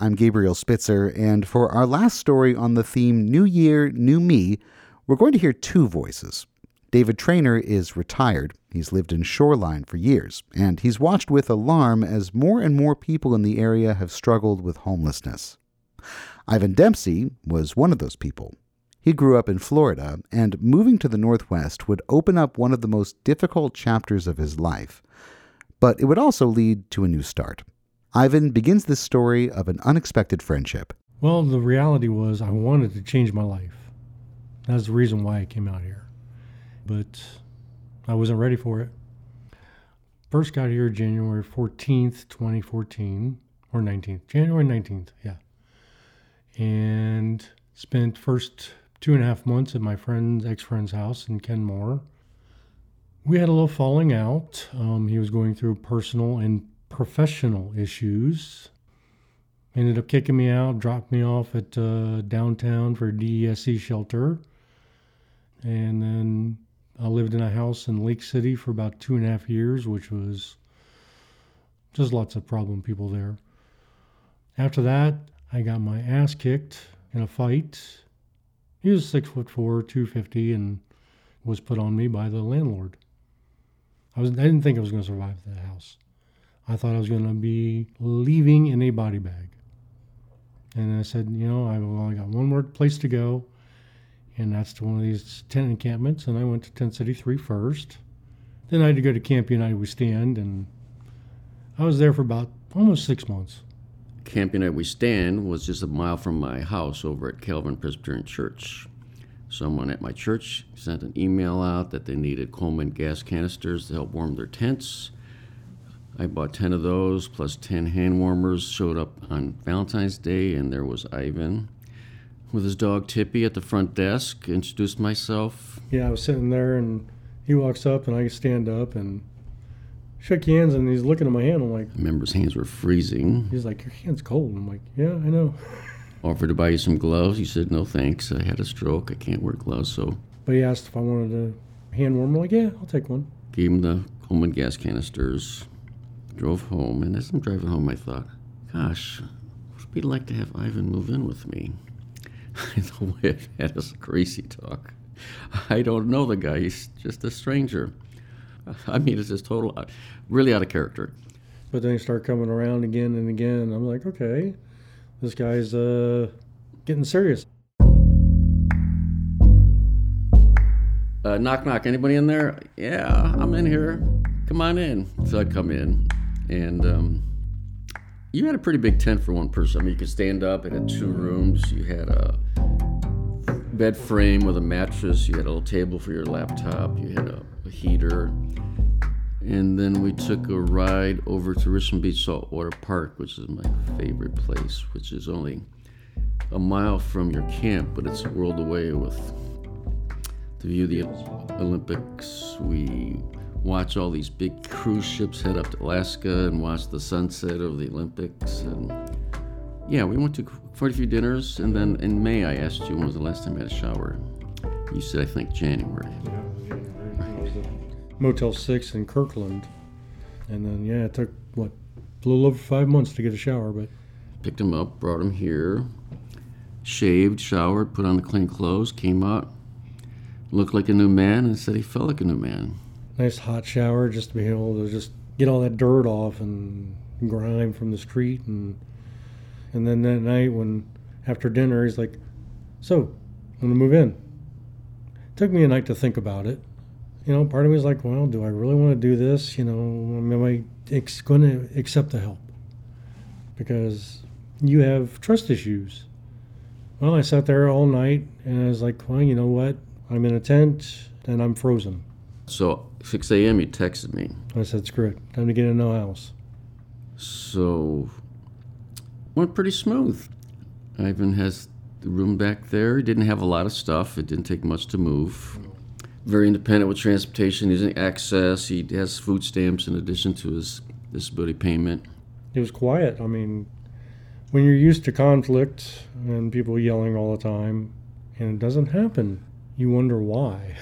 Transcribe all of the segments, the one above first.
I'm Gabriel Spitzer, and for our last story on the theme New Year, New Me, we're going to hear two voices. David Trainer is retired. He's lived in Shoreline for years, and he's watched with alarm as more and more people in the area have struggled with homelessness. Ivan Dempsey was one of those people. He grew up in Florida, and moving to the Northwest would open up one of the most difficult chapters of his life. But it would also lead to a new start. Ivan begins this story of an unexpected friendship. Well, the reality was I wanted to change my life. That's the reason why I came out here. But I wasn't ready for it. First got here January 14th, 2014, or 19th. January 19th, yeah. And spent first 2.5 months at my ex-friend's house in Kenmore. We had a little falling out. He was going through personal and professional issues. Ended up kicking me out, dropped me off at downtown for a DESC shelter. And then I lived in a house in Lake City for about 2.5 years, which was just lots of problem people there. After that, I got my ass kicked in a fight. He was 6'4", 250, and was put on me by the landlord. I didn't think I was going to survive that house. I thought I was going to be leaving in a body bag. And I said, I got one more place to go, and that's to one of these tent encampments, and I went to Tent City 3 first. Then I had to go to Camp United We Stand, and I was there for about almost 6 months. Camp United We Stand was just a mile from my house over at Calvin Presbyterian Church. Someone at my church sent an email out that they needed Coleman gas canisters to help warm their tents. I bought 10 of those, plus 10 hand warmers, showed up on Valentine's Day, and there was Ivan with his dog Tippy at the front desk, introduced myself. Yeah, I was sitting there, and he walks up, and I stand up, and shook hands, and he's looking at my hand. I'm like... I remember his hands were freezing. He's like, your hand's cold. I'm like, yeah, I know. Offered to buy you some gloves. You said, no thanks. I had a stroke. I can't wear gloves, so... But he asked if I wanted a hand warmer. I'm like, yeah, I'll take one. Gave him the Coleman gas canisters. Drove home, and as I'm driving home, I thought, gosh, what would it be like to have Ivan move in with me? The way I've had this crazy talk. I don't know the guy. He's just a stranger. I mean, it's just really out of character. But then he started coming around again and again. I'm like, okay, this guy's getting serious. Knock, knock. Anybody in there? Yeah, I'm in here. Come on in. So I'd come in, and you had a pretty big tent for one person. I mean, you could stand up. It had 2 rooms. You had a bed frame with a mattress. You had a little table for your laptop. You had a heater. And then we took a ride over to Richmond Beach Saltwater Park, which is my favorite place, which is only a mile from your camp, but it's a world away to view the Olympics. We watch all these big cruise ships head up to Alaska and watch the sunset of the Olympics. And yeah, we went to quite a few dinners. And then in May, I asked you when was the last time you had a shower. You said, I think January. Yeah, January. It was at Motel 6 in Kirkland. And then, yeah, it took, a little over 5 months to get a shower, but... Picked him up, brought him here, shaved, showered, put on the clean clothes, came out, looked like a new man, and said he felt like a new man. Nice hot shower just to be able to just get all that dirt off and grime from the street. And then that night after dinner, he's like, so, I'm going to move in. It took me a night to think about it. Part of me was like, well, do I really want to do this? Am I going to accept the help? Because you have trust issues. Well, I sat there all night, and I was like, well, you know what? I'm in a tent, and I'm frozen. So 6 a.m. you texted me. I said, screw it. Time to get in no house. So went pretty smooth. Ivan has the room back there. He didn't have a lot of stuff. It didn't take much to move. Very independent with transportation, using access. He has food stamps in addition to his disability payment. It was quiet. I mean, when you're used to conflict and people yelling all the time, and it doesn't happen, you wonder why.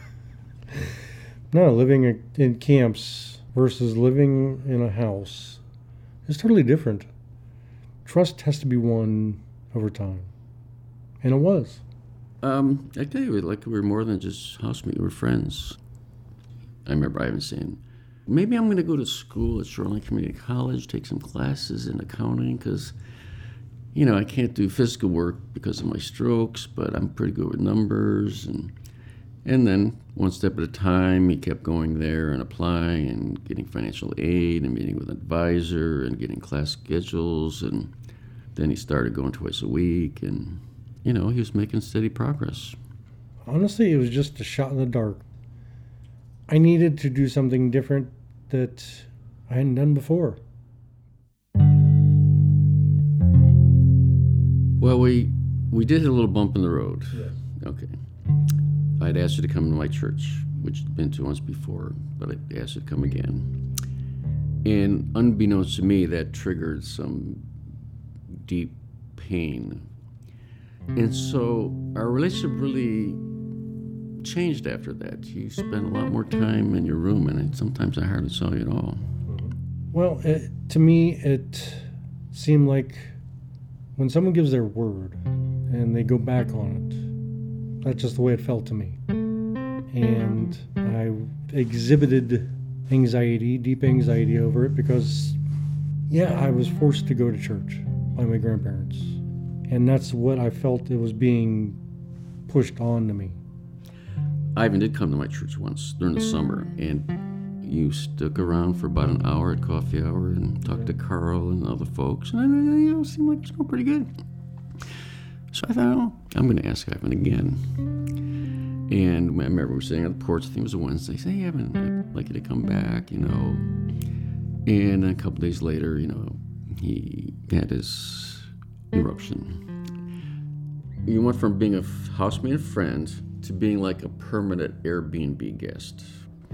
No, living in camps versus living in a house is totally different. trust has to be won over time. And it was. I tell you, like, we were more than just housemates, we were friends. I remember Ivan saying, maybe I'm going to go to school at Shoreline Community College, take some classes in accounting, because, I can't do physical work because of my strokes, but I'm pretty good with numbers. And then one step at a time, he kept going there and applying and getting financial aid and meeting with an advisor and getting class schedules. And then he started going twice a week, and, he was making steady progress. Honestly, it was just a shot in the dark. I needed to do something different that I hadn't done before. Well, we did hit a little bump in the road. Yes. Okay. I'd asked you to come to my church, which I'd been to once before, but I asked you to come again. And unbeknownst to me, that triggered some deep pain. And so our relationship really changed after that. You spent a lot more time in your room, and sometimes I hardly saw you at all. Well, to me, it seemed like when someone gives their word and they go back on it, that's just the way it felt to me. And I exhibited anxiety, deep anxiety over it because, I was forced to go to church by my grandparents. And that's what I felt it was being pushed on to me. Ivan did come to my church once during the summer, and you stuck around for about an hour at coffee hour and talked to Carl and other folks, and it seemed like it was going pretty good. So I thought, I'm going to ask Ivan again. And I remember we were sitting on the porch, I think it was a Wednesday, say, hey, Ivan, I'd like you to come back, And a couple days later, he had his eruption. You went from being a housemate and friend to being like a permanent Airbnb guest.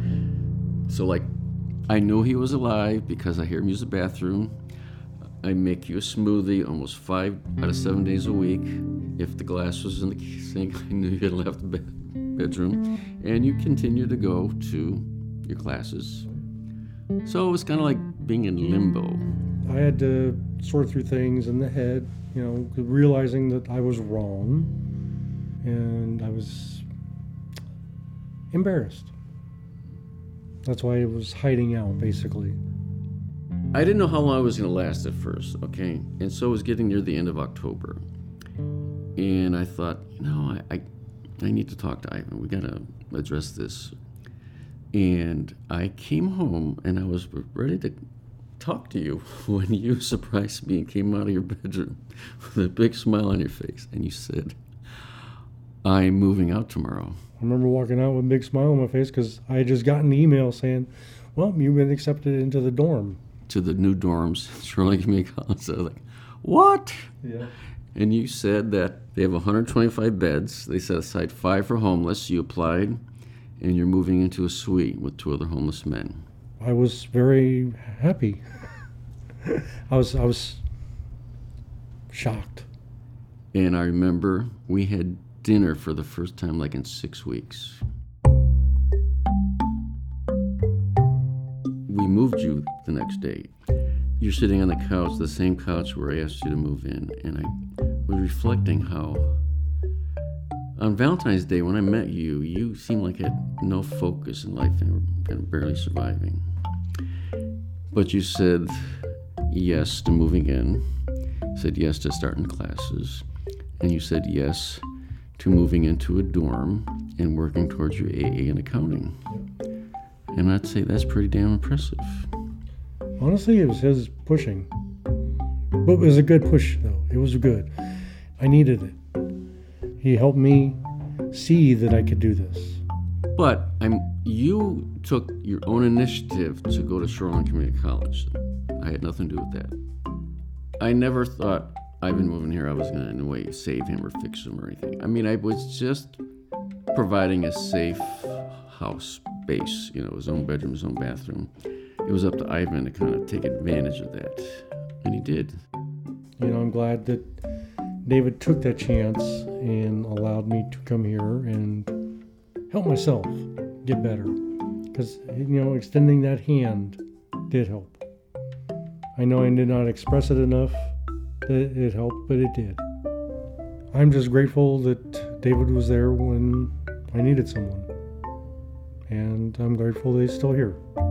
So, I know he was alive because I hear him use the bathroom. I make you a smoothie almost 5 out of 7 days a week. If the glass was in the sink, I knew you had left the bedroom. And you continue to go to your classes. So it was kind of like being in limbo. I had to sort through things in the head, realizing that I was wrong, and I was embarrassed. That's why I was hiding out, basically. I didn't know how long it was going to last at first, okay? And so it was getting near the end of October. And I thought, I need to talk to Ivan. We got to address this. And I came home, and I was ready to talk to you when you surprised me and came out of your bedroom with a big smile on your face. And you said, I'm moving out tomorrow. I remember walking out with a big smile on my face because I had just gotten an email saying, well, you've been accepted into the dorm. To the new dorms, Shoreline Community College. So I was like, what? Yeah. And you said that they have 125 beds. They set aside 5 for homeless. You applied, and you're moving into a suite with 2 other homeless men. I was very happy. I was shocked. And I remember we had dinner for the first time in 6 weeks. We moved you the next day. You're sitting on the couch, the same couch where I asked you to move in, and I was reflecting how on Valentine's Day when I met you, you seemed like you had no focus in life and were kind of barely surviving. But you said yes to moving in, said yes to starting classes, and you said yes to moving into a dorm and working towards your AA and accounting. And I'd say that's pretty damn impressive. Honestly, it was his pushing. But it was a good push, though. It was good. I needed it. He helped me see that I could do this. But you took your own initiative to go to Shoreline Community College. I had nothing to do with that. I never thought Ivan moving here, I was going to, in a way, save him or fix him or anything. I was just providing a safe house base, his own bedroom, his own bathroom. It was up to Ivan to kind of take advantage of that, and he did. I'm glad that David took that chance and allowed me to come here and help myself get better. Because, extending that hand did help. I know I did not express it enough, that it helped, but it did. I'm just grateful that David was there when I needed someone. And I'm grateful that he's still here.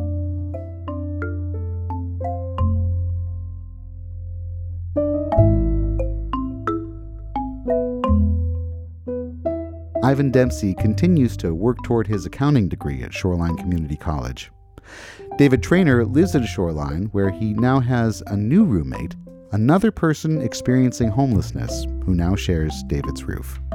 Ivan Dempsey continues to work toward his accounting degree at Shoreline Community College. David Trainer lives in Shoreline, where he now has a new roommate, another person experiencing homelessness who now shares David's roof.